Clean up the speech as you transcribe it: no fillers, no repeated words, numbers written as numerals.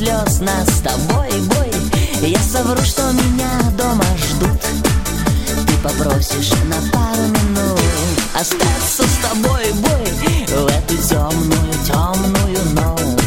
слез нас с тобой бой. Я совру, что меня дома ждут. Ты попросишь на пару минут остаться с тобой, бой, в эту темную, темную ночь.